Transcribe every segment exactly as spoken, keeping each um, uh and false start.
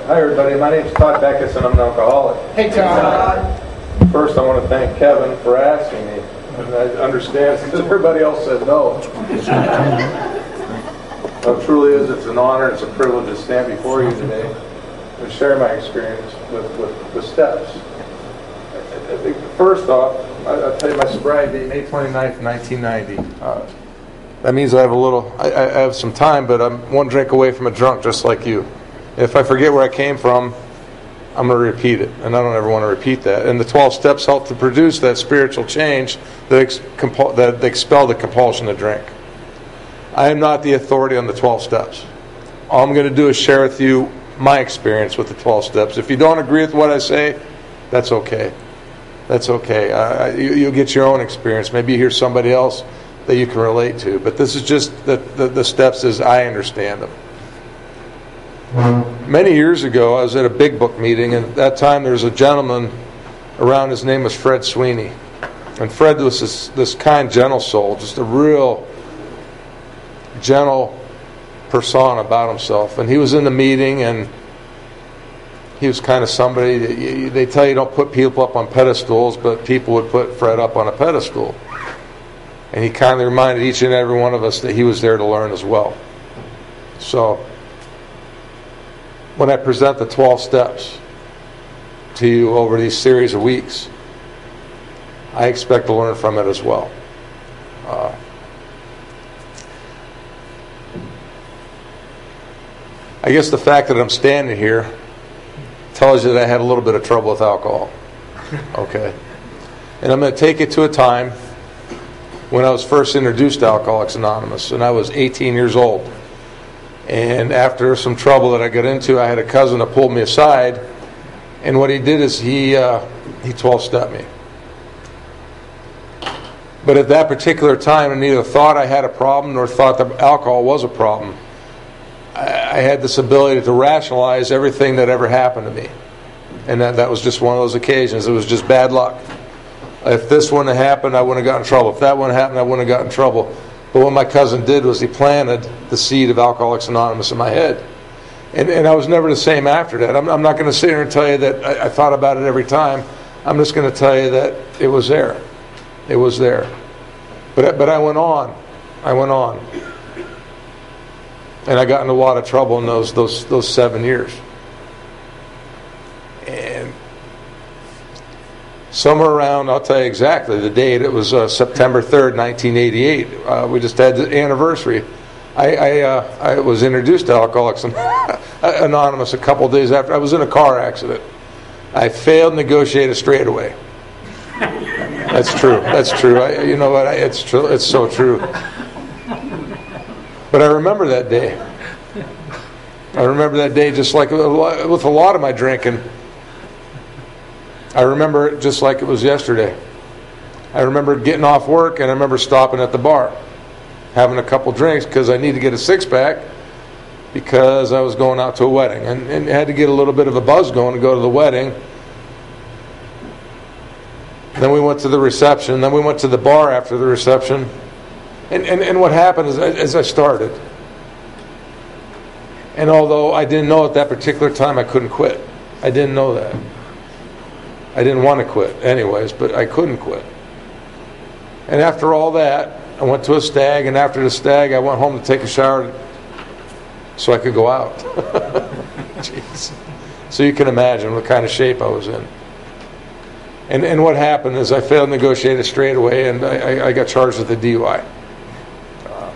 Hi everybody, my name is Todd Beckus and I'm an alcoholic. Hey Todd. First I want to thank Kevin for asking me. And I understand because everybody else said no. Well, it truly is, it's an honor, it's a privilege to stand before you today and share my experience with, with the steps. I think first off, I'll tell you my sobriety date, May twenty-ninth, nineteen ninety. Uh, that means I have a little, I, I have some time, but I'm one drink away from a drunk just like you. If I forget where I came from, I'm going to repeat it, and I don't ever want to repeat that. And the twelve steps help to produce that spiritual change that, ex- compul- that expel the compulsion to drink. I am not the authority on the twelve steps. All I'm going to do is share with you my experience with the twelve steps. If you don't agree with what I say, that's okay. That's okay. Uh, you, you'll get your own experience. Maybe you hear somebody else that you can relate to. But this is just the, the, the steps as I understand them. Many years ago, I was at a Big Book meeting, and at that time there was a gentleman around. His name was Fred Sweeney. And Fred was this, this kind, gentle soul, just a real gentle persona about himself. And he was in the meeting, and he was kind of somebody that you, they tell you don't put people up on pedestals, but people would put Fred up on a pedestal. And he kindly reminded each and every one of us that he was there to learn as well. So, when I present the twelve steps to you over these series of weeks, I expect to learn from it as well. Uh, I guess the fact that I'm standing here tells you that I had a little bit of trouble with alcohol. Okay? And I'm going to take it to a time when I was first introduced to Alcoholics Anonymous, and I was eighteen years old. And after some trouble that I got into, I had a cousin that pulled me aside, and what he did is he uh, he twelve-stepped me. But at that particular time, I neither thought I had a problem nor thought that alcohol was a problem. I, I had this ability to rationalize everything that ever happened to me. And that, that was just one of those occasions. It was just bad luck. If this wouldn't have happened, I wouldn't have gotten in trouble. If that wouldn't have happened, I wouldn't have gotten in trouble. But what my cousin did was he planted the seed of Alcoholics Anonymous in my head. And, and I was never the same after that. I'm, I'm not going to sit here and tell you that I, I thought about it every time. I'm just going to tell you that it was there. It was there. But, but I went on. I went on. And I got in a lot of trouble in those, those, those seven years. And somewhere around, I'll tell you exactly the date, it was uh, September third, nineteen eighty-eight. Uh, we just had the anniversary. I, I, uh, I was introduced to Alcoholics Anonymous a couple of days after. I was in a car accident. I failed negotiated straightaway. That's true. That's true. I, you know what? I, it's true. It's so true. But I remember that day. I remember that day just like with a lot of my drinking. I remember it just like it was yesterday. I remember getting off work and I remember stopping at the bar, having a couple drinks because I needed to get a six-pack because I was going out to a wedding. And, and had to get a little bit of a buzz going to go to the wedding. Then we went to the reception. Then we went to the bar after the reception. And, and, and what happened is as I started, and although I didn't know at that particular time I couldn't quit. I didn't know that. I didn't want to quit anyways, but I couldn't quit. And after all that, I went to a stag, and after the stag, I went home to take a shower so I could go out. Jeez. So you can imagine what kind of shape I was in. And and what happened is I failed to negotiate it straight away, and I, I got charged with a D U I. Uh,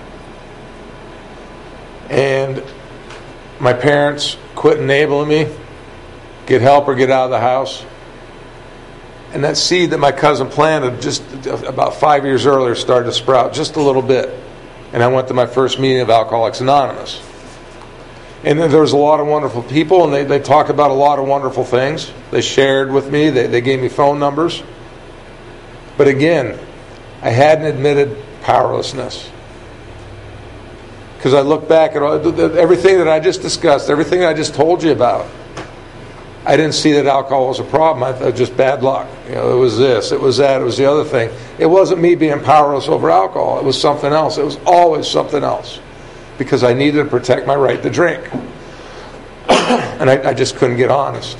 and my parents quit enabling me, get help or get out of the house. And that seed that my cousin planted just about five years earlier started to sprout just a little bit. And I went to my first meeting of Alcoholics Anonymous. And there was a lot of wonderful people, and they, they talked about a lot of wonderful things. They shared with me. They, they gave me phone numbers. But again, I hadn't admitted powerlessness. Because I look back at all, everything that I just discussed, everything that I just told you about, I didn't see that alcohol was a problem. I thought it was just bad luck. You know, it was this, it was that, it was the other thing. It wasn't me being powerless over alcohol. It was something else. It was always something else. Because I needed to protect my right to drink. and I, I just couldn't get honest.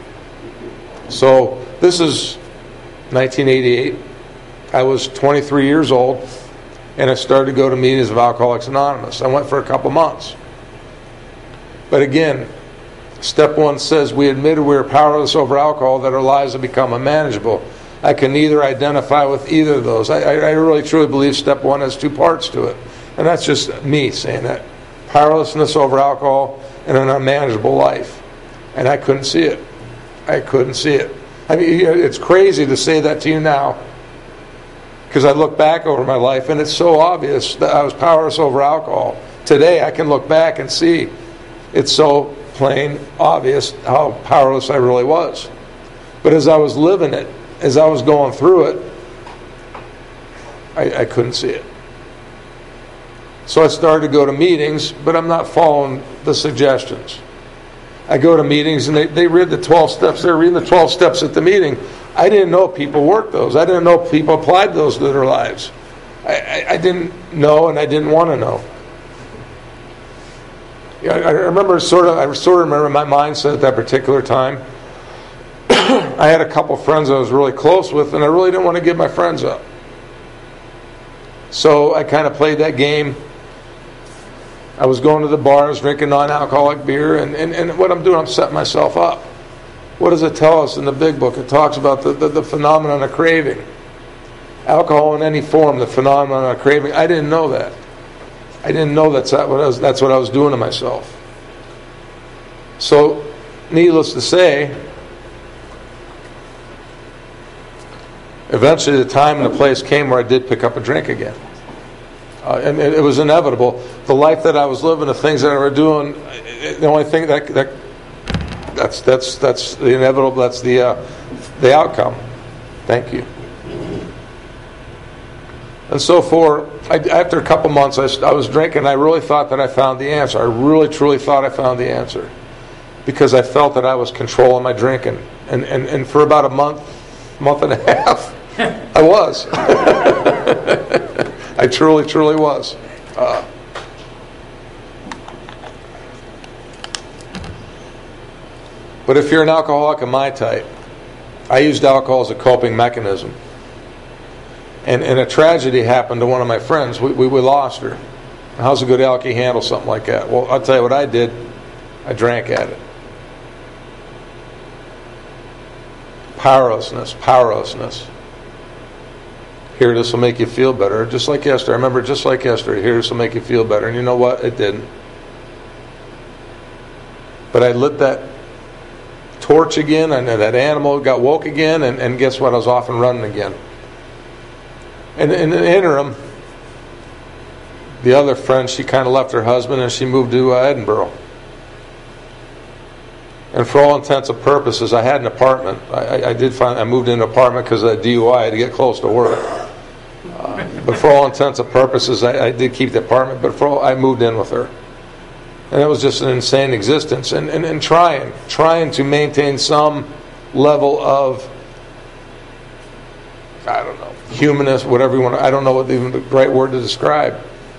So this is nineteen eighty-eight. I was twenty-three years old, and I started to go to meetings of Alcoholics Anonymous. I went for a couple months. But again, step one says we admitted we were powerless over alcohol, that our lives have become unmanageable. I can neither identify with either of those. I, I really truly believe step one has two parts to it. And that's just me saying that. Powerlessness over alcohol and an unmanageable life. And I couldn't see it. I couldn't see it. I mean, it's crazy to say that to you now, because I look back over my life and it's so obvious that I was powerless over alcohol. Today I can look back and see it's so plain obvious how powerless I really was. But as I was living it, as I was going through it, I, I couldn't see it. So I started to go to meetings, but I'm not following the suggestions. I go to meetings and they, they read the twelve steps. They're reading the twelve steps at the meeting. I didn't know people worked those. I didn't know people applied those to their lives. I, I, I didn't know, and I didn't want to know. Yeah, I, I remember sort of. I sort of remember my mindset at that particular time. I had a couple friends I was really close with, and I really didn't want to give my friends up. So I kind of played that game. I was going to the bars, drinking non-alcoholic beer, and, and, and what I'm doing, I'm setting myself up. What does it tell us in the big book? It talks about the, the, the phenomenon of craving. Alcohol in any form, the phenomenon of craving. I didn't know that. I didn't know that's what I was, that's what I was doing to myself. So, needless to say, eventually the time and the place came where I did pick up a drink again. Uh, and it, it was inevitable. The life that I was living, the things that I was doing, the only thing that, that that's that's that's the inevitable. That's the uh, the outcome. Thank you. And so for I, after a couple months, I, I was drinking. I really thought that I found the answer. I really truly thought I found the answer, because I felt that I was controlling my drinking. And and, and for about a month, month and a half, I was. I truly, truly was. Uh, but if you're an alcoholic of my type, I used alcohol as a coping mechanism. And, and a tragedy happened to one of my friends. We, we, we lost her. How's a good alky handle something like that? Well, I'll tell you what I did. I drank at it. Powerlessness, powerlessness. Here, this will make you feel better. Just like yesterday. I remember just like yesterday. Here, this will make you feel better. And you know what? It didn't. But I lit that torch again, and that animal got woke again, and, and guess what? I was off and running again. And in the interim, the other friend, she kind of left her husband, and she moved to uh, Edinburgh. And for all intents and purposes, I had an apartment. I, I, I did find I moved into an apartment because of the D U I. I had to get close to work. Uh, but for all intents and purposes, I, I did keep the apartment. But for all, I moved in with her, and it was just an insane existence. And, and and trying, trying to maintain some level of, I don't know, humanist, whatever you want. I don't know what even the right word to describe.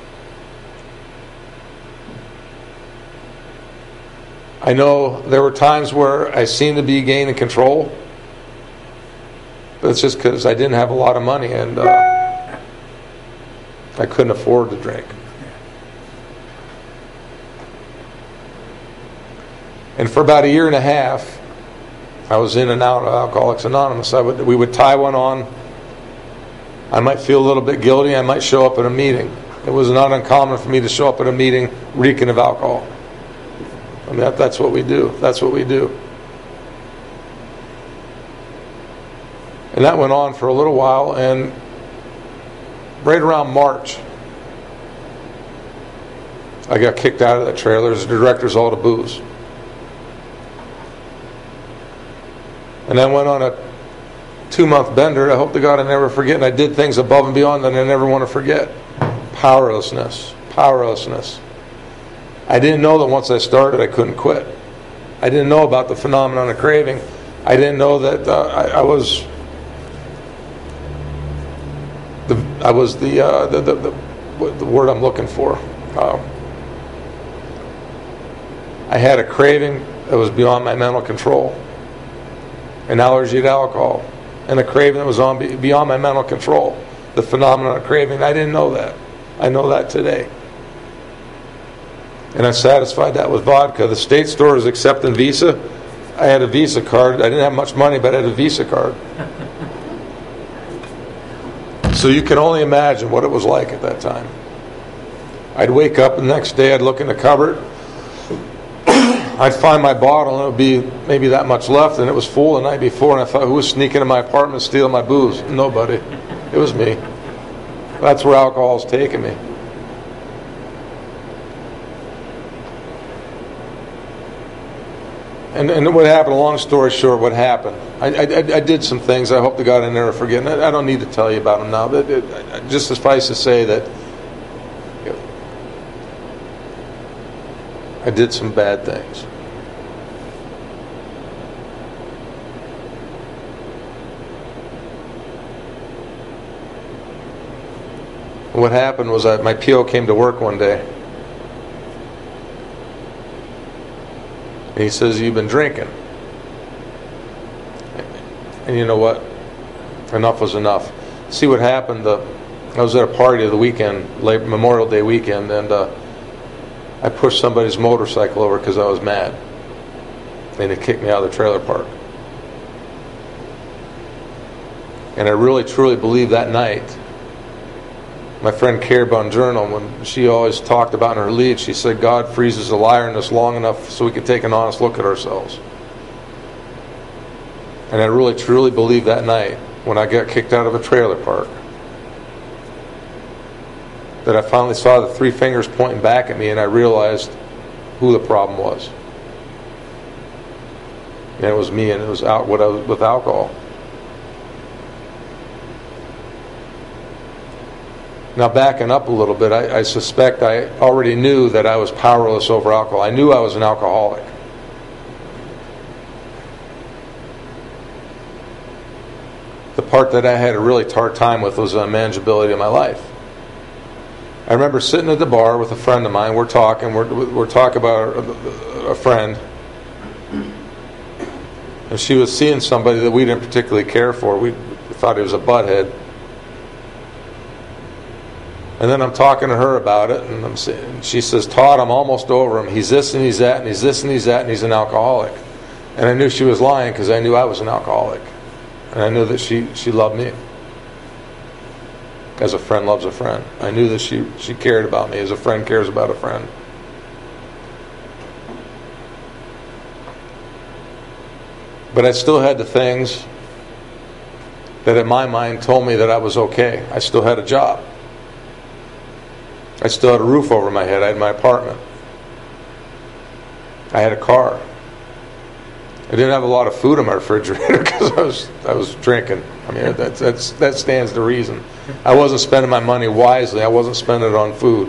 I know there were times where I seemed to be gaining control, but it's just because I didn't have a lot of money, and uh, I couldn't afford to drink. And for about a year and a half, I was in and out of Alcoholics Anonymous. I would, we would tie one on. I might feel a little bit guilty. I might show up at a meeting. It was not uncommon for me to show up at a meeting reeking of alcohol. I mean, that, that's what we do. That's what we do. And that went on for a little while, and right around March, I got kicked out of that trailer as the director's all to booze. And I went on a two-month bender. I hope to God I never forget, and I did things above and beyond that I never want to forget. Powerlessness. Powerlessness. I didn't know that once I started, I couldn't quit. I didn't know about the phenomenon of craving. I didn't know that uh, I, I was the I was the uh, the, the, the the word I'm looking for. Uh, I had a craving that was beyond my mental control. An allergy to alcohol. And a craving that was on beyond my mental control. The phenomenon of craving, I didn't know that. I know that today. And I satisfied that with vodka. The state store is accepting Visa. I had a Visa card. I didn't have much money, but I had a Visa card. So you can only imagine what it was like at that time. I'd wake up the next day, I'd look in the cupboard, I'd find my bottle, and it would be maybe that much left, and it was full the night before, and I thought, who was sneaking in my apartment stealing my booze? Nobody. It was me. That's where alcohol's taken me. And, and what happened, long story short, what happened? I, I, I did some things. I hope to God I never forget. I, I don't need to tell you about them now. But it, it, just suffice to say that you know, I did some bad things. What happened was I, my P O came to work one day. And he says, you've been drinking. And you know what? Enough was enough. See what happened? The, I was at a party the weekend, late Memorial Day weekend, and uh, I pushed somebody's motorcycle over because I was mad. And they kicked me out of the trailer park. And I really, truly believe that night, my friend Carrie Bonjourno, when she always talked about in her lead, she said, God freezes a liar in us long enough so we can take an honest look at ourselves. And I really, truly believe that night, when I got kicked out of a trailer park, that I finally saw the three fingers pointing back at me, and I realized who the problem was. And it was me, and it was out with, with alcohol. Now, backing up a little bit, I, I suspect I already knew that I was powerless over alcohol. I knew I was an alcoholic. The part that I had a really hard time with was the unmanageability of my life. I remember sitting at the bar with a friend of mine. We're talking. We're, we're talking about a, a friend. And she was seeing somebody that we didn't particularly care for. We thought he was a butthead. And then I'm talking to her about it, and I'm saying, she says, Todd, I'm almost over him. He's this and he's that, and he's this and he's that, and he's an alcoholic. And I knew she was lying because I knew I was an alcoholic. And I knew that she, she loved me. As a friend loves a friend. I knew that she, she cared about me as a friend cares about a friend. But I still had the things that in my mind told me that I was okay. I still had a job. I still had a roof over my head. I had my apartment. I had a car. I didn't have a lot of food in my refrigerator because I was I was drinking. I mean, that's, that's, that stands to reason. I wasn't spending my money wisely. I wasn't spending it on food.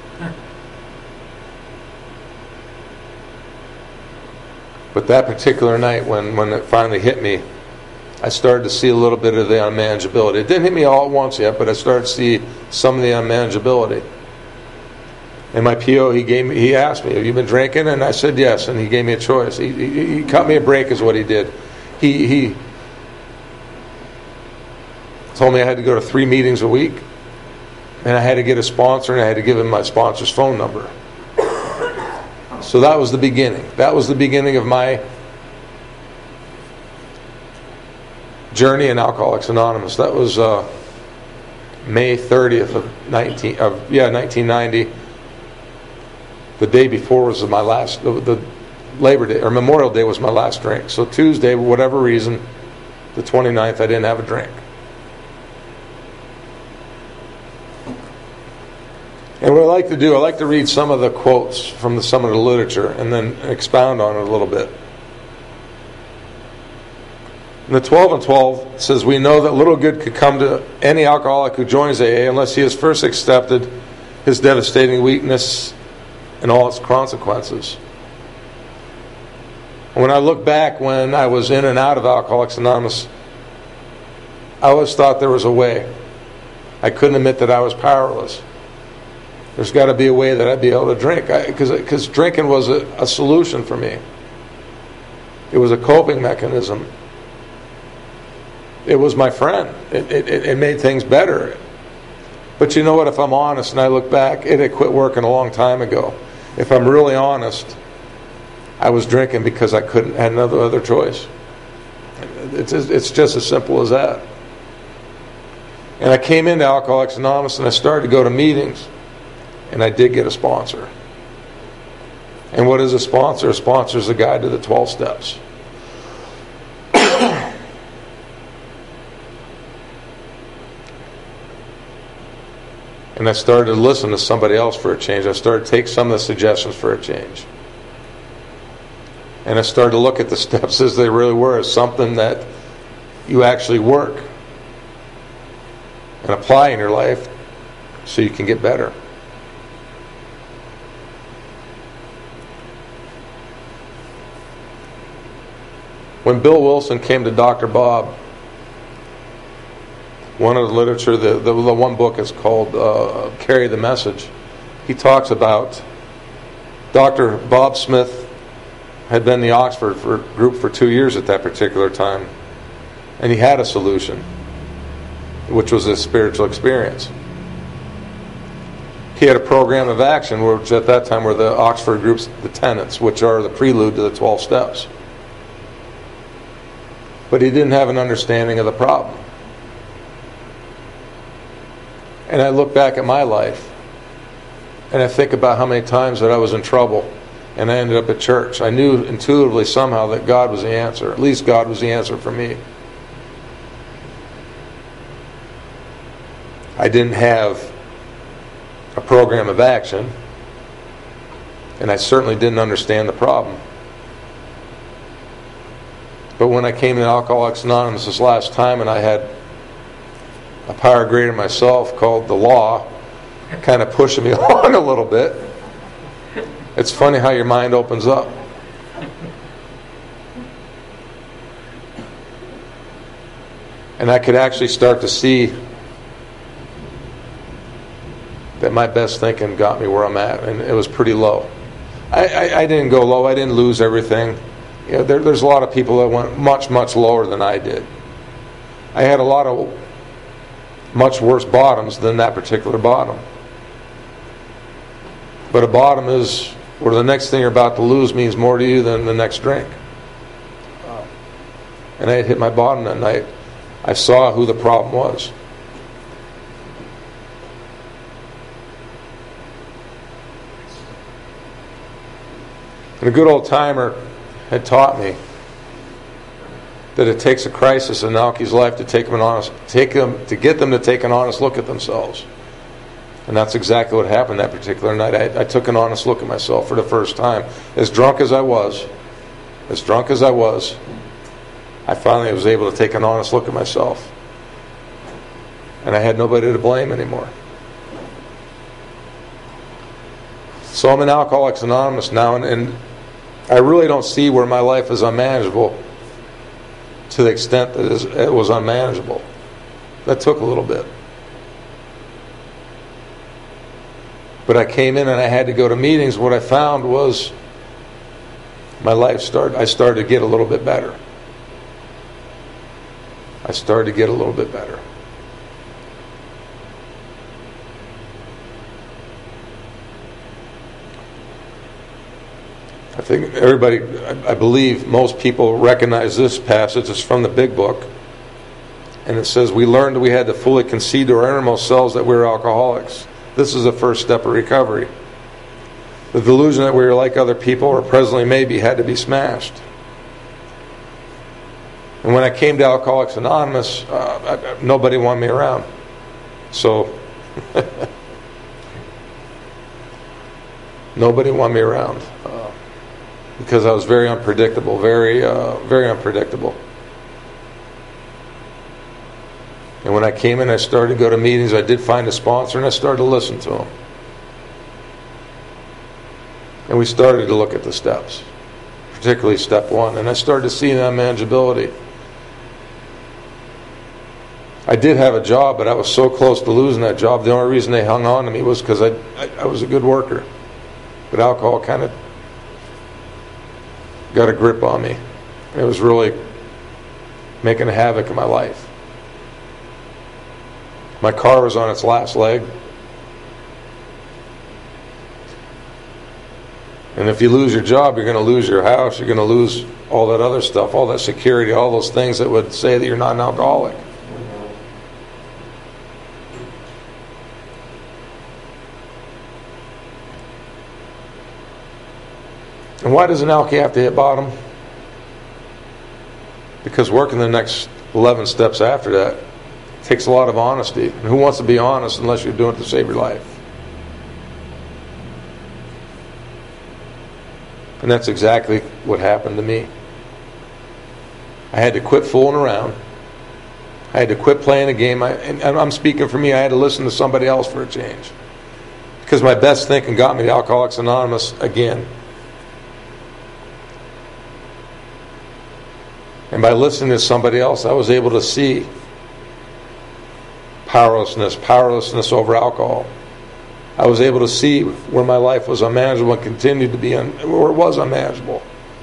But that particular night, when, when it finally hit me, I started to see a little bit of the unmanageability. It didn't hit me all at once yet, but I started to see some of the unmanageability. And my P O, he gave me, he asked me, have you been drinking? And I said yes, and he gave me a choice. He, he, he cut me a break is what he did. He, he told me I had to go to three meetings a week, and I had to get a sponsor, and I had to give him my sponsor's phone number. So that was the beginning. That was the beginning of my journey in Alcoholics Anonymous. That was uh, May thirtieth of nineteen of yeah nineteen ninety. The day before was my last. The, the Labor Day or Memorial Day was my last drink. So Tuesday, for whatever reason, the twenty-ninth, I didn't have a drink. And what I like to do, I like to read some of the quotes from the, some of the literature and then expound on it a little bit. And the twelve and twelve says, we know that little good could come to any alcoholic who joins A A unless he has first accepted his devastating weakness and all its consequences. And when I look back when I was in and out of Alcoholics Anonymous, I always thought there was a way. I couldn't admit that I was powerless. There's got to be a way that I'd be able to drink, because because drinking was a, a solution for me. It was a coping mechanism. It was my friend. It, it, it made things better. But you know what? If I'm honest and I look back, it had quit working a long time ago. If I'm really honest, I was drinking because I couldn't had another other choice. It's it's just as simple as that. And I came into Alcoholics Anonymous and I started to go to meetings, and I did get a sponsor. And what is a sponsor? A sponsor is a guide to the twelve steps. And I started to listen to somebody else for a change. I started to take some of the suggestions for a change. And I started to look at the steps as they really were, as something that you actually work and apply in your life so you can get better. When Bill Wilson came to Doctor Bob, one of the literature, the, the, the one book is called uh, Carry the Message. He talks about Doctor Bob Smith had been in the Oxford for, group for two years at that particular time. And he had a solution, which was a spiritual experience. He had a program of action, which at that time were the Oxford group's the tenets, which are the prelude to the twelve steps. But he didn't have an understanding of the problem. And I look back at my life, and I think about how many times that I was in trouble, and I ended up at church. I knew intuitively somehow that God was the answer. At least God was the answer for me. I didn't have a program of action, and I certainly didn't understand the problem. But when I came to Alcoholics Anonymous this last time, and I had a power greater than myself called the law, kind of pushing me along a little bit. It's funny how your mind opens up. And I could actually start to see that my best thinking got me where I'm at, and it was pretty low. I, I, I didn't go low. I didn't lose everything. You know, there, there's a lot of people that went much, much lower than I did. I had a lot of much worse bottoms than that particular bottom. But a bottom is where the next thing you're about to lose means more to you than the next drink. And I had hit my bottom that night. I saw who the problem was. And a good old timer had taught me that it takes a crisis in an alkie's life to take them an honest, take them to get them to take an honest look at themselves. And that's exactly what happened that particular night. I, I took an honest look at myself for the first time. As drunk as I was, as drunk as I was, I finally was able to take an honest look at myself. And I had nobody to blame anymore. So I'm in Alcoholics Anonymous now, and, and I really don't see where my life is unmanageable to the extent that it was unmanageable. That took a little bit. But I came in and I had to go to meetings. What I found was my life started, I started to get a little bit better. I started to get a little bit better. I think everybody, I believe most people recognize this passage. It's from the Big Book. And it says, we learned we had to fully concede to our innermost selves that we were alcoholics. This is the first step of recovery. The delusion that we were like other people, or presently maybe, had to be smashed. And when I came to Alcoholics Anonymous, uh, I, nobody wanted me around. So, nobody wanted me around. Uh, because I was very unpredictable, very, uh, very unpredictable. And when I came in, I started to go to meetings. I did find a sponsor, and I started to listen to him. And we started to look at the steps, particularly step one. And I started to see that manageability. I did have a job, but I was so close to losing that job. The only reason they hung on to me was because I, I, I was a good worker. But alcohol kind of got a grip on me. It was really making havoc in my life. My car was on its last leg. And if you lose your job, you're going to lose your house, you're going to lose all that other stuff, all that security, all those things that would say that you're not an alcoholic. And why does an alkie have to hit bottom? Because working the next eleven steps after that takes a lot of honesty. And who wants to be honest unless you're doing it to save your life? And that's exactly what happened to me. I had to quit fooling around. I had to quit playing a game. I, and I'm speaking for me. I had to listen to somebody else for a change. Because my best thinking got me to Alcoholics Anonymous again. And by listening to somebody else, I was able to see powerlessness, powerlessness over alcohol. I was able to see where my life was unmanageable and continued to be, un- where it was unmanageable.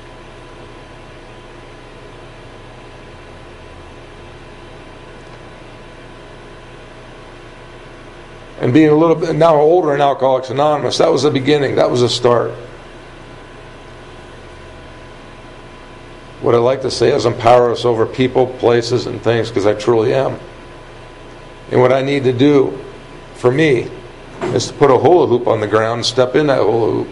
And being a little bit now older in Alcoholics Anonymous, that was the beginning, that was the start. What I like to say is I'm powerless over people, places, and things because I truly am. And what I need to do for me is to put a hula hoop on the ground and step in that hula hoop.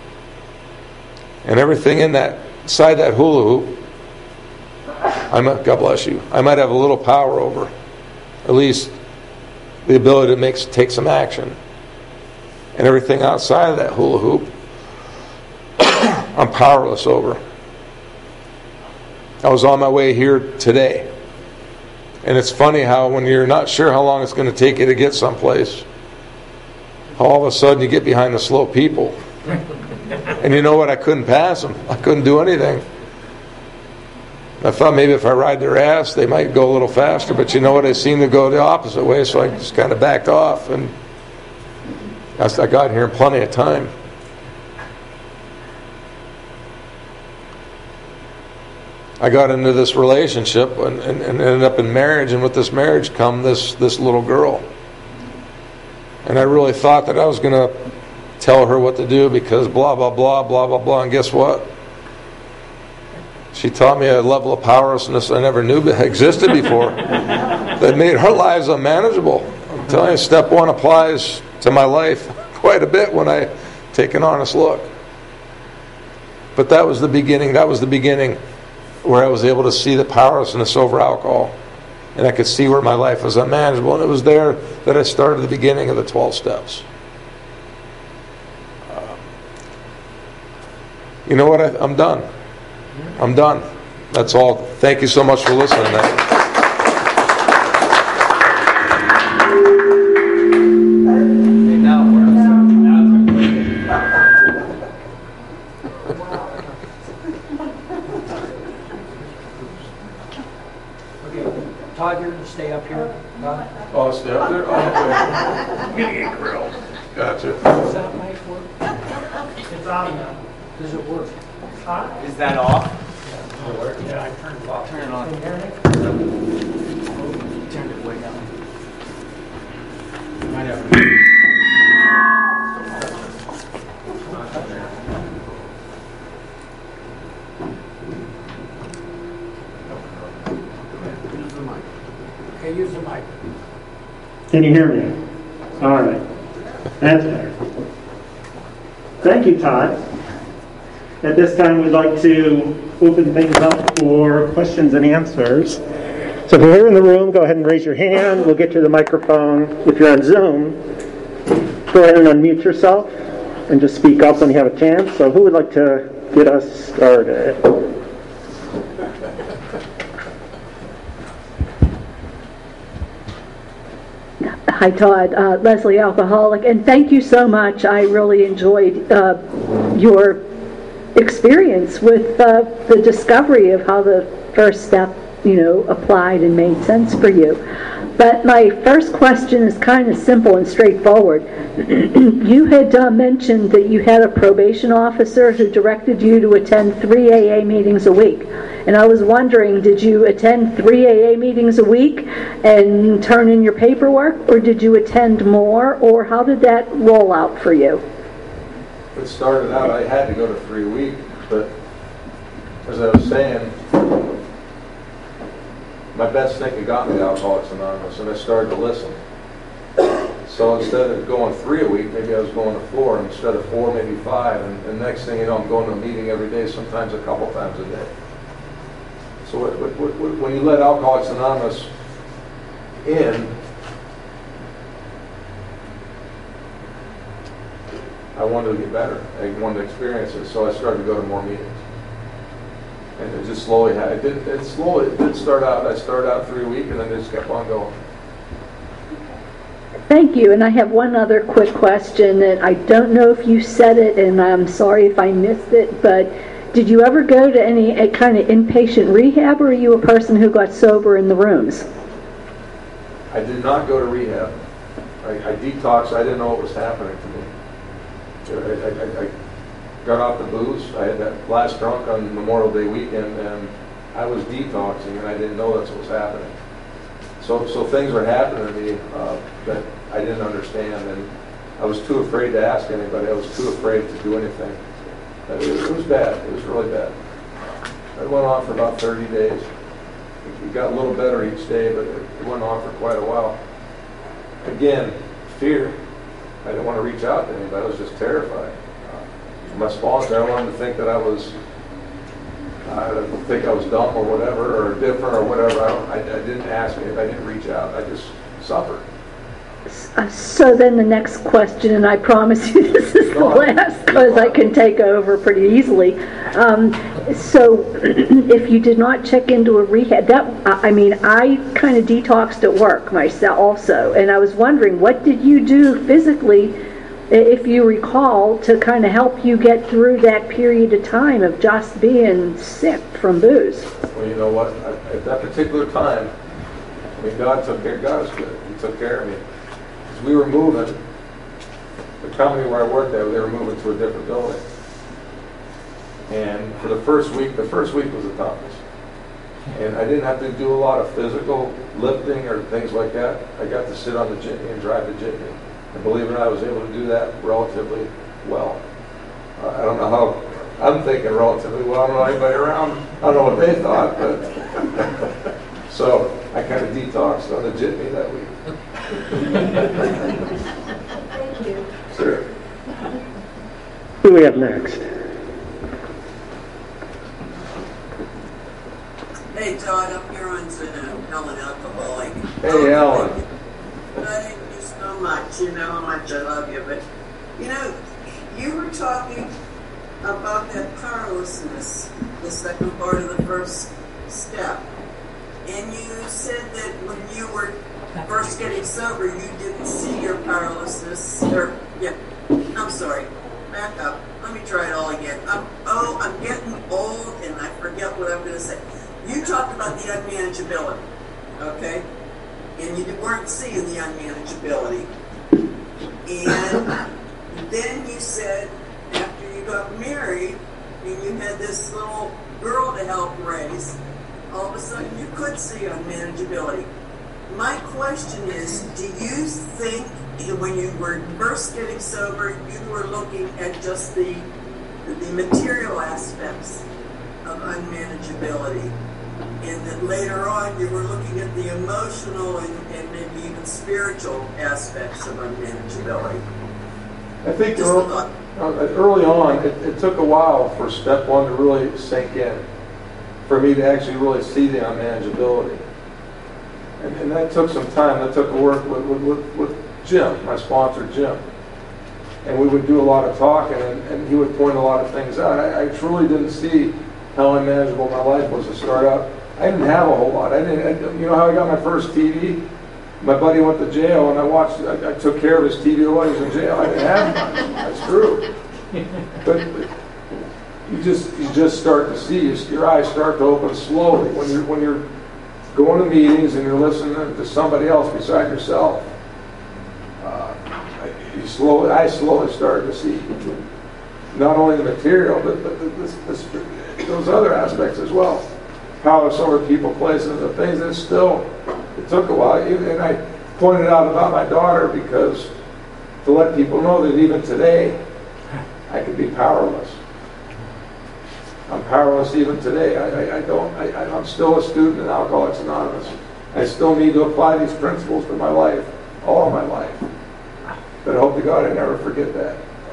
And everything in that, inside that hula hoop, I might, God bless you, I might have a little power over. At least the ability to make take some action. And everything outside of that hula hoop, I'm powerless over. I was on my way here today. And it's funny how when you're not sure how long it's going to take you to get someplace, all of a sudden you get behind the slow people. And you know what? I couldn't pass them. I couldn't do anything. I thought maybe if I ride their ass, they might go a little faster. But you know what? They seem to go the opposite way, so I just kind of backed off. And I got here in plenty of time. I got into this relationship and, and, and ended up in marriage, and with this marriage come this, this little girl. And I really thought that I was going to tell her what to do because blah, blah, blah, blah, blah, blah. And guess what? She taught me a level of powerlessness I never knew existed before that made her lives unmanageable. I'm telling you, step one applies to my life quite a bit when I take an honest look. But that was the beginning. That was the beginning. Where I was able to see the powerlessness over alcohol. And I could see where my life was unmanageable. And it was there that I started the beginning of the twelve steps. Uh, you know what? I, I'm done. I'm done. That's all. Thank you so much for listening to that. Todd, you're going to stay up here? Todd? Oh, stay up there? Oh, okay. I'm going to get grilled. Gotcha. Does that mic work? It's on now. Does it work? Huh? Is that off? Yeah, it works. Yeah, I turned it off. Turn it on. Can you hear me? Turn it way down. Might have to. Okay, use the mic. Can you hear me? All right. That's better. Thank you, Todd. At this time, we'd like to open things up for questions and answers. So if you're here in the room, go ahead and raise your hand. We'll get you the microphone. If you're on Zoom, go ahead and unmute yourself and just speak up when you have a chance. So who would like to get us started? Hi, Todd. Uh, Leslie, alcoholic. And thank you so much. I really enjoyed uh, your experience with uh, the discovery of how the first step, you know, applied and made sense for you. But my first question is kind of simple and straightforward. You had uh, mentioned that you had a probation officer who directed you to attend three A A meetings a week. And I was wondering, did you attend three A A meetings a week and turn in your paperwork, or did you attend more, or how did that roll out for you? It started out, I had to go to three a week, but as I was saying, my best thing had got me to Alcoholics Anonymous, and I started to listen. So instead of going three a week, maybe I was going to four, and instead of four, maybe five, and the next thing you know, I'm going to a meeting every day, sometimes a couple times a day. So what, what, what, when you let Alcoholics Anonymous in, I wanted to get better. I wanted to experience it, so I started to go to more meetings. And it just slowly had, it did, it slowly, it did start out, I started out three a week, and then it just kept on going. Thank you, and I have one other quick question, and I don't know if you said it, and I'm sorry if I missed it, but did you ever go to any a kind of inpatient rehab, or are you a person who got sober in the rooms? I did not go to rehab. I, I detoxed, I didn't know what was happening to me. I, I, I got off the booze, I had that last drunk on Memorial Day weekend, and I was detoxing, and I didn't know that's what was happening. So, so things were happening to me uh, that I didn't understand, and I was too afraid to ask anybody. I was too afraid to do anything. It, it was bad. It was really bad. It went on for about thirty days. It got a little better each day, but it, it went on for quite a while. Again, fear. I didn't want to reach out to anybody. I was just terrified. Uh, my sponsor, I wanted to think that I was I didn't think I was dumb or whatever, or different or whatever. I, don't, I, I didn't ask me. I didn't reach out. I just suffered. Uh, so then the next question, and I promise you this is the last, because I can take over pretty easily. Um, so if you did not check into a rehab, that I mean, I kind of detoxed at work myself also, and I was wondering, what did you do physically, if you recall, to kind of help you get through that period of time of just being sick from booze? Well, you know what? I, at that particular time, I mean, God took care. God was good. He took care of me. Because we were moving. The company where I worked at, they were moving to a different building. And for the first week, the first week was the toughest. And I didn't have to do a lot of physical lifting or things like that. I got to sit on the jitney and drive the jitney. And believe it or not, I was able to do that relatively well. Uh, I don't know how, I'm thinking relatively well. I don't know anybody around. I don't know what they thought, but. So I kind of detoxed on the jitney that week. Thank you. Sure. Who do we have next? Hey Todd, I'm here on Zoom, Helen Alcoholic. Hey Ellen. Thank you so much. You know how much I love you, but you know, you were talking about that powerlessness, the second part of the first step. And you said that when you were first getting sober, you didn't see your powerlessness. Or, yeah, I'm sorry. Back up. Let me try it all again. I'm, oh, I'm getting old, and I forget what I'm going to say. You talked about the unmanageability, okay? And you weren't seeing the unmanageability. And then you said, after you got married, and you had this little girl to help raise, all of a sudden you could see unmanageability. My question is, do you think when you were first getting sober, you were looking at just the the material aspects of unmanageability, and that later on you were looking at the emotional and, and maybe even spiritual aspects of unmanageability? I think Just early, a thought. uh, early on, it, it took a while for step one to really sink in, for me to actually really see the unmanageability. And, and that took some time. That took work with, with, with, with Jim, my sponsor, Jim. And we would do a lot of talking, and, and he would point a lot of things out. I, I truly didn't see how unmanageable my life was to start out. I didn't have a whole lot. I didn't. I, you know how I got my first T V? My buddy went to jail, and I watched. I, I took care of his T V while he was in jail. I didn't have none. That's true. But, but you just you just start to see. Your eyes start to open slowly when you're when you're going to meetings and you're listening to somebody else beside yourself. Uh, you slowly, I slowly started to see not only the material, but, but the, the, the, those other aspects as well. powerless over people, places, and things. And still, it took a while. And I pointed out about my daughter because to let people know that even today, I could be powerless. I'm powerless even today. I, I, I don't. I, I'm still a student in Alcoholics Anonymous. I still need to apply these principles to my life, all of my life. But I hope to God I never forget that.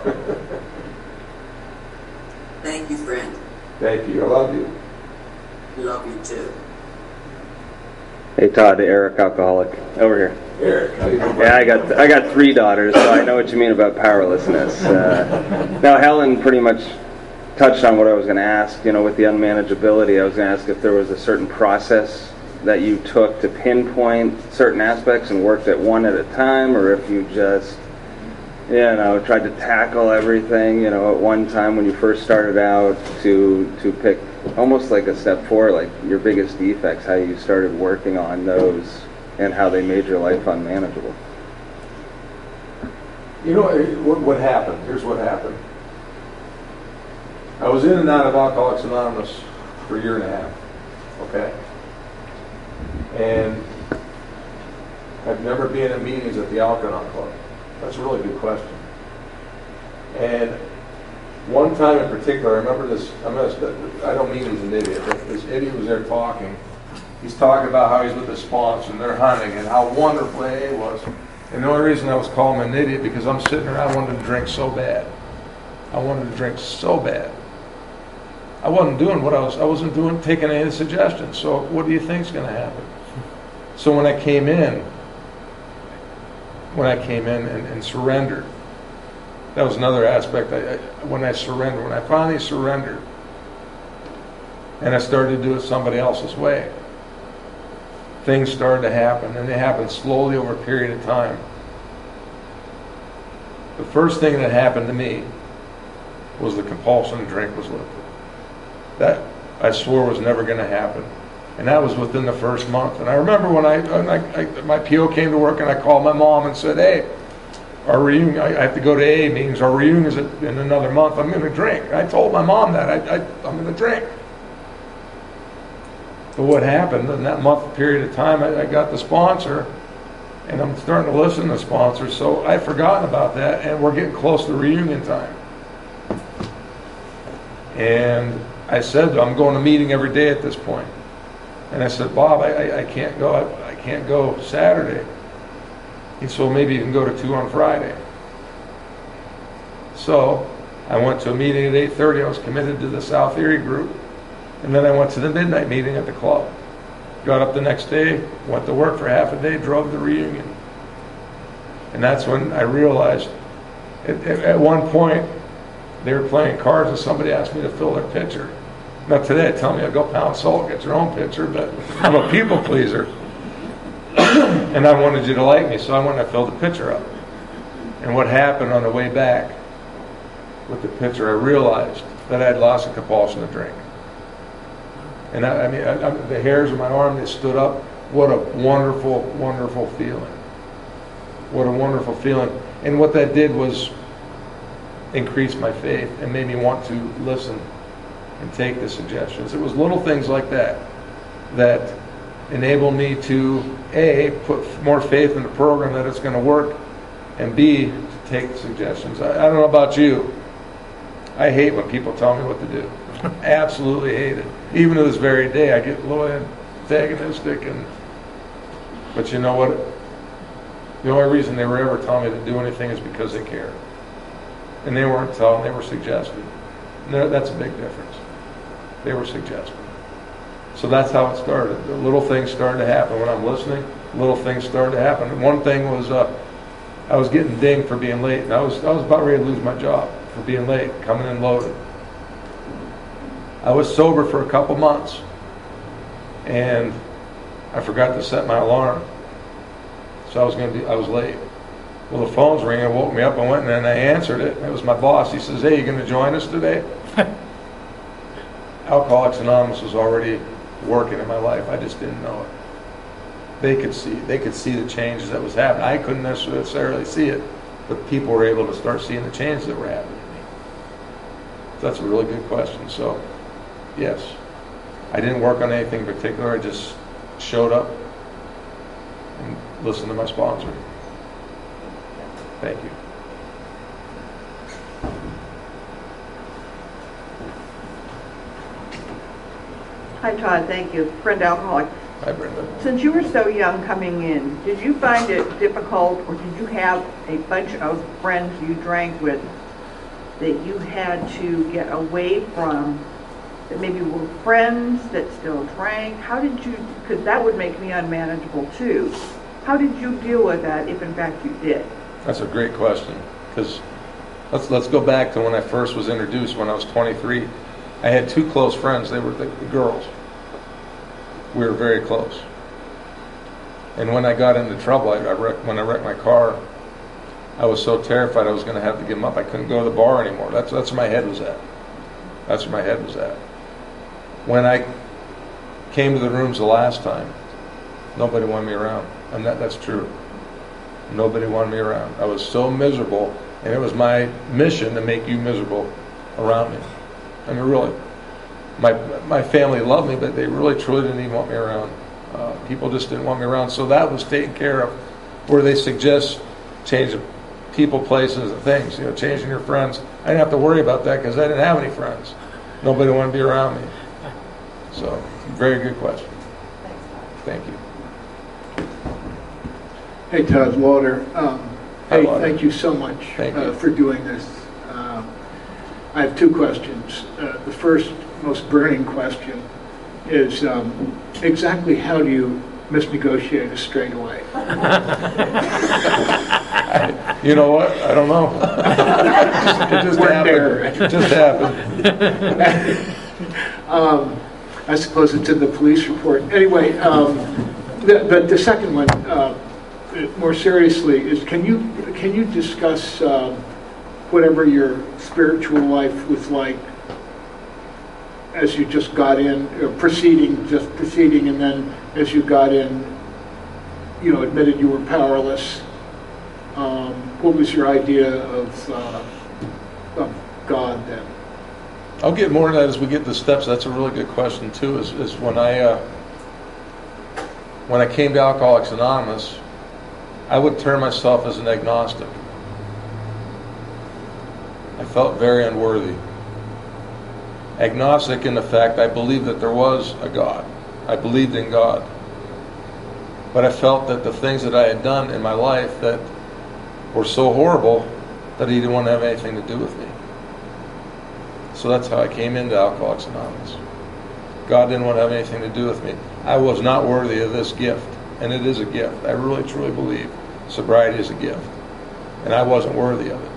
Thank you, friend. Thank you. I love you. Love you too. Hey Todd, Eric, alcoholic, over here. Eric, how you doing? Yeah, I got I got three daughters, so I know what you mean about powerlessness. Uh, now Helen pretty much touched on what I was going to ask. You know, with the unmanageability, I was going to ask if there was a certain process that you took to pinpoint certain aspects and worked at one at a time, or if you just, you know, tried to tackle everything, you know, at one time when you first started out, to to pick almost like a step forward, like your biggest defects, how you started working on those and how they made your life unmanageable. You know what, what happened? Here's what happened. I was in and out of Alcoholics Anonymous for a year and a half. Okay? And I've never been in meetings at the Al-Anon Club. That's a really good question. And one time in particular, I remember this, I'm gonna, I don't mean he's an idiot, but this idiot was there talking. He's talking about how he's with the sponsor and they're hunting and how wonderful A A was. And the only reason I was calling him an idiot because I'm sitting there, I wanted to drink so bad. I wanted to drink so bad. I wasn't doing what I was, I wasn't doing, taking any of the suggestions. So what do you think's gonna happen? So when I came in, when I came in and, and surrendered, that was another aspect. I, I, when I surrendered, when I finally surrendered, and I started to do it somebody else's way, things started to happen, and they happened slowly over a period of time. The first thing that happened to me was the compulsion to drink was lifted. That I swore was never going to happen, and that was within the first month. And I remember when I, when I, I my P O came to work, and I called my mom and said, "Hey, our reunion, I have to go to A A meetings. Our reunion is in another month. I'm going to drink." I told my mom that. I, I, I'm going to drink. But what happened in that month period of time, I, I got the sponsor, and I'm starting to listen to sponsors, so I'd forgotten about that, and we're getting close to reunion time. And I said, I'm going to meeting every day at this point. And I said, Bob, I, I, I can't go. I, I can't go Saturday. He said, well, maybe you can go to two on Friday. So I went to a meeting at eight thirty. I was committed to the South Erie group. And then I went to the midnight meeting at the club. Got up the next day, went to work for half a day, drove to the reunion. And that's when I realized, at, at one point, they were playing cards and somebody asked me to fill their pitcher. Now today, they tell me I go pound salt, get your own pitcher, but I'm a people pleaser. And I wanted you to like me, so I went and I filled the pitcher up. And what happened on the way back with the pitcher, I realized that I had lost a compulsion to drink. And I, I mean, I, I, the hairs on my arm, they stood up. What a wonderful, wonderful feeling. What a wonderful feeling. And what that did was increase my faith and made me want to listen and take the suggestions. It was little things like that that enable me to, A, put more faith in the program that it's going to work, and B, to take the suggestions. I, I don't know about you. I hate when people tell me what to do. Absolutely hate it. Even to this very day, I get a little antagonistic, and but you know what? The only reason they were ever telling me to do anything is because they cared. And they weren't telling, they were suggesting. No, that's a big difference. They were suggesting. So that's how it started. The little things started to happen when I'm listening. Little things started to happen. And one thing was, uh, I was getting dinged for being late, and I was I was about ready to lose my job for being late, coming in loaded. I was sober for a couple months, and I forgot to set my alarm, so I was going to be I was late. Well, the phone's ringing, woke me up. I went and I answered it. It was my boss. He says, "Hey, you going to join us today?" Alcoholics Anonymous was already working in my life. I just didn't know it. They could see. They could see the changes that was happening. I couldn't necessarily see it, but people were able to start seeing the changes that were happening to me. So that's a really good question. So, yes, I didn't work on anything particular. I just showed up and listened to my sponsor. Thank you. Hi, Todd. Thank you. Friend alcoholic. Hi, Brenda. Since you were so young coming in, did you find it difficult, or did you have a bunch of friends you drank with that you had to get away from, that maybe were friends that still drank? How did you, because that would make me unmanageable too. How did you deal with that, if in fact you did? That's a great question, because let's let's go back to when I first was introduced when I was twenty-three. I had two close friends. They were the, the girls. We were very close. And when I got into trouble, I, I wrecked, when I wrecked my car, I was so terrified I was going to have to give them up. I couldn't go to the bar anymore. That's that's where my head was at. That's where my head was at. When I came to the rooms the last time, nobody wanted me around. And that, that's true. Nobody wanted me around. I was so miserable, and it was my mission to make you miserable around me. I mean, really. My my family loved me, but they really, truly didn't even want me around. Uh, people just didn't want me around. So that was taken care of, where they suggest changing people, places, and things. You know, changing your friends. I didn't have to worry about that because I didn't have any friends. Nobody wanted to be around me. So, very good question. Thank you. Hey, Todd, Walter. Um, Hi, hey, Walter. thank you so much Thank uh, you. for doing this. Um, I have two questions. Uh, the first, most burning question is um, exactly how do you misnegotiate a straightaway? I, you know what? I don't know. It just We're happened. there. It just happened. um, I suppose it's in the police report. Anyway, um, the, but the second one, uh, more seriously, is can you can you discuss um, whatever your spiritual life was like as you just got in, uh, proceeding, just proceeding, and then as you got in, you know, admitted you were powerless. Um, what was your idea of, uh, of God then? I'll get more into that as we get to the steps. That's a really good question too. Is, is when I uh, when I came to Alcoholics Anonymous, I would term myself as an agnostic. I felt very unworthy. Agnostic in the fact I believed that there was a God. I believed in God. But I felt that the things that I had done in my life that were so horrible that He didn't want to have anything to do with me. So that's how I came into Alcoholics Anonymous. God didn't want to have anything to do with me. I was not worthy of this gift, and it is a gift. I really, truly believe sobriety is a gift, and I wasn't worthy of it.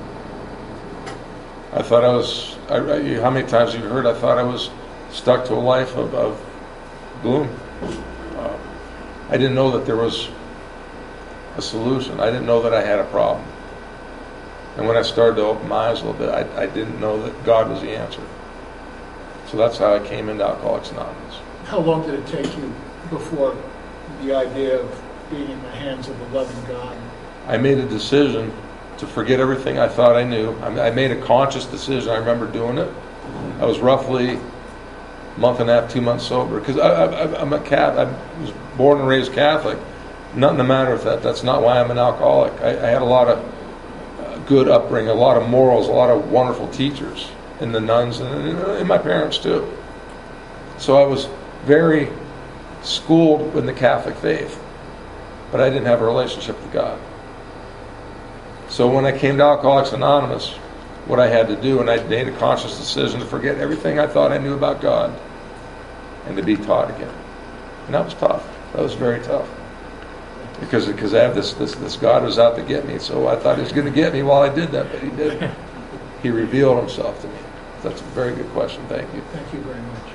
I thought I was, I, I, how many times have you heard, I thought I was stuck to a life of, of gloom. Uh, I didn't know that there was a solution. I didn't know that I had a problem. And when I started to open my eyes a little bit, I, I didn't know that God was the answer. So that's how I came into Alcoholics Anonymous. How long did it take you before the idea of being in the hands of a loving God? I made a decision to forget everything I thought I knew. I, I made a conscious decision. I remember doing it. I was roughly a month and a half, two months sober. Because I, I, I'm a cat. I was born and raised Catholic. Nothing the matter with that. That's not why I'm an alcoholic. I, I had a lot of uh, good upbringing, a lot of morals, a lot of wonderful teachers, and the nuns, and, and my parents too. So I was very schooled in the Catholic faith, but I didn't have a relationship with God. So when I came to Alcoholics Anonymous, what I had to do, and I made a conscious decision to forget everything I thought I knew about God and to be taught again. And that was tough. That was very tough. Because because I have this, this, this God was out to get me, so I thought He was going to get me while I did that, but He didn't. He revealed Himself to me. That's a very good question. Thank you. Thank you very much.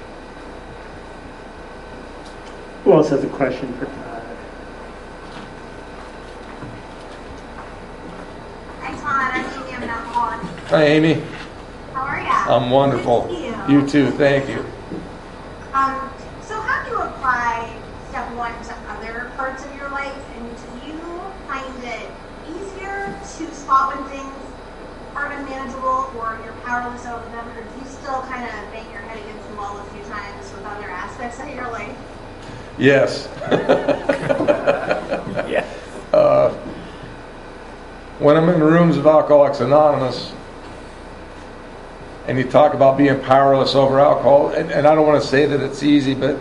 Who else has a question for Todd? Hi Todd, I'm Amy. I'm an alcoholic. Hi, Amy. How are ya? I'm wonderful. Good to see you. You too. Thank you. Um, so how do you apply step one to other parts of your life? And do you find it easier to spot when things are unmanageable or you're powerless over them? Or do you still kind of bang your head against the wall a few times with other aspects percent of your life? Yes. Yeah. Uh, when I'm in the rooms of Alcoholics Anonymous, and you talk about being powerless over alcohol, and, and I don't want to say that it's easy, but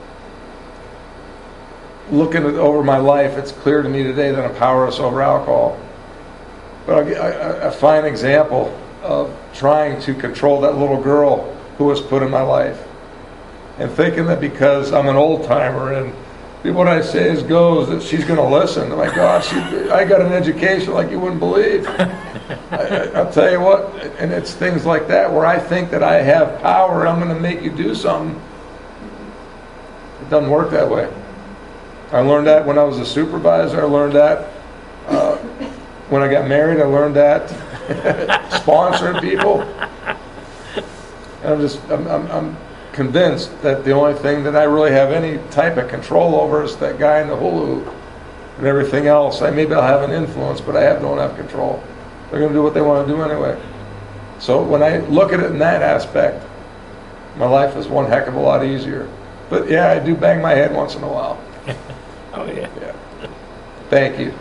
looking at, over my life, it's clear to me today that I'm powerless over alcohol. But I'll, I, I find an example of trying to control that little girl who was put in my life, and thinking that because I'm an old timer and what I say is goes, that she's going to listen. My gosh, she, I got an education like you wouldn't believe. I, I'll tell you what, and it's things like that where I think that I have power, I'm going to make you do something. It doesn't work that way. I learned that when I was a supervisor. I learned that uh, when I got married. I learned that sponsoring people. And I'm just, I'm, I'm, I'm convinced that the only thing that I really have any type of control over is that guy in the hula hoop. And everything else, I maybe I'll have an influence, but I have don't have control. They're going to do what they want to do anyway. So when I look at it in that aspect, my life is one heck of a lot easier. But yeah, I do bang my head once in a while. Oh, yeah. Yeah. Thank you.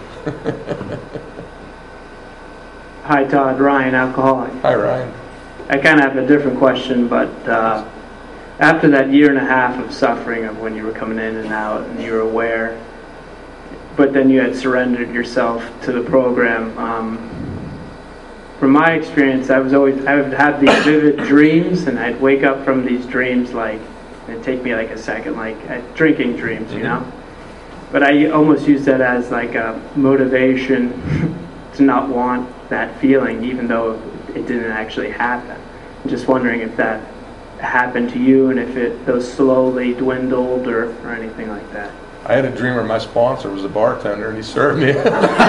Hi, Todd. Ryan, alcoholic. Hi, Ryan. I kind of have a different question, but uh, after that year and a half of suffering of when you were coming in and out and you were aware, but then you had surrendered yourself to the program, um, from my experience, I was always, I would have these vivid dreams, and I'd wake up from these dreams like, it'd take me like a second, like uh, drinking dreams, you know? But I almost use that as like a motivation to not want that feeling, even though it didn't actually happen. I'm just wondering if that happened to you and if it those slowly dwindled or, or anything like that. I had a dream where my sponsor was a bartender and he served me.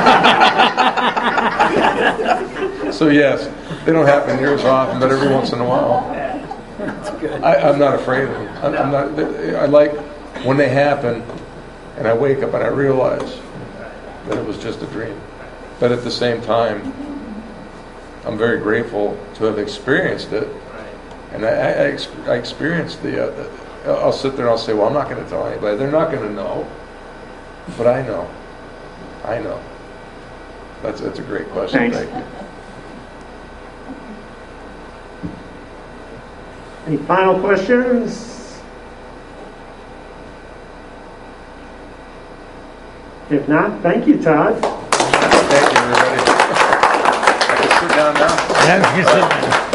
So yes, they don't happen near as often, but every once in a while. That's good. I, I'm not afraid of them. I'm, I'm not. I like when they happen, and I wake up and I realize that it was just a dream. But at the same time, I'm very grateful to have experienced it. And I, I, ex- I experienced the, uh, the. I'll sit there and I'll say, "Well, I'm not going to tell anybody. They're not going to know." But I know. I know. That's that's a great question. Thanks. Thank you. Any final questions? If not, thank you, Todd. Thank you, everybody. I can sit down now. Yeah, you can sit down.